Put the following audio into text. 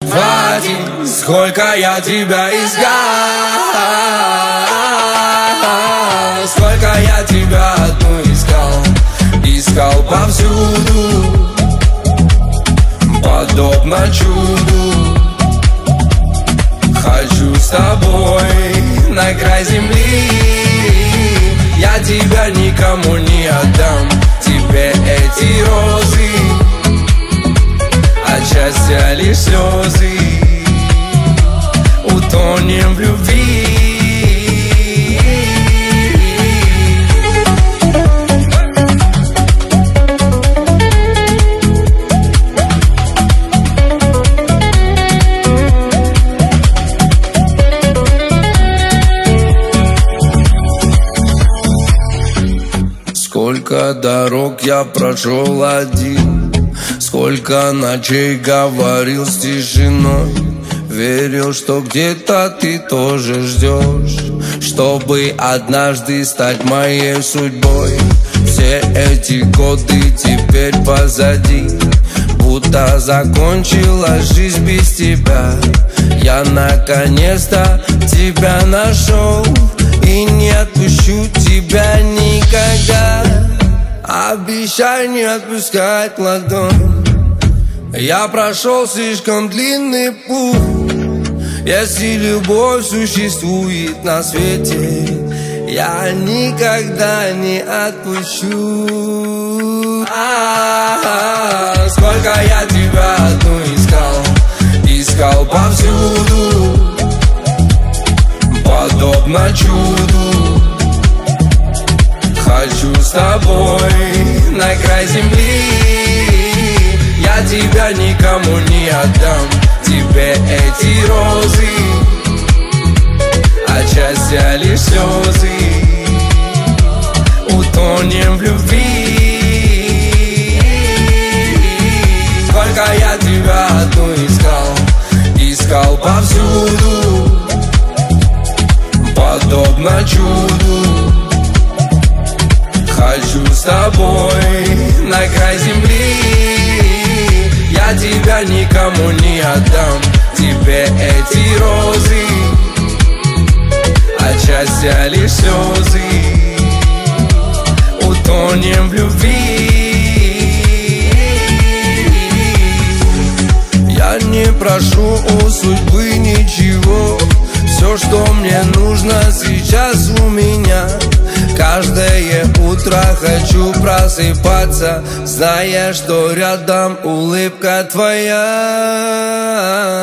Вадим, сколько я тебя искал, сколько я тебя одну искал, искал повсюду, подобно чуду. Хочу с тобой на край земли, я тебя никому не отдам, тебе эти розы, от счастья лишь слезы, утонем в любви. Сколько дорог я прошел один, сколько ночей говорил с тишиной, верил, что где-то ты тоже ждешь, чтобы однажды стать моей судьбой. Все эти годы теперь позади, будто закончилась жизнь без тебя. Я наконец-то тебя нашел и не отпущу тебя никогда. Обещай не отпускать ладонь. Я прошел слишком длинный путь. Если любовь существует на свете, я никогда не отпущу. Сколько я тебя одну искал, искал повсюду, подобно чуду. Хочу с тобой на край земли, я тебя никому не отдам, тебе эти розы, от счастья лишь слезы, утонем в любви. Сколько я тебя одну искал, искал повсюду, подобно чуду. Хочу с тобой на край земли, я тебя никому не отдам, тебе эти розы, от счастья лишь слезы, утонем в любви. Я не прошу у судьбы ничего, все, что мне нужно сейчас у меня. Каждое утро хочу просыпаться, зная, что рядом улыбка твоя.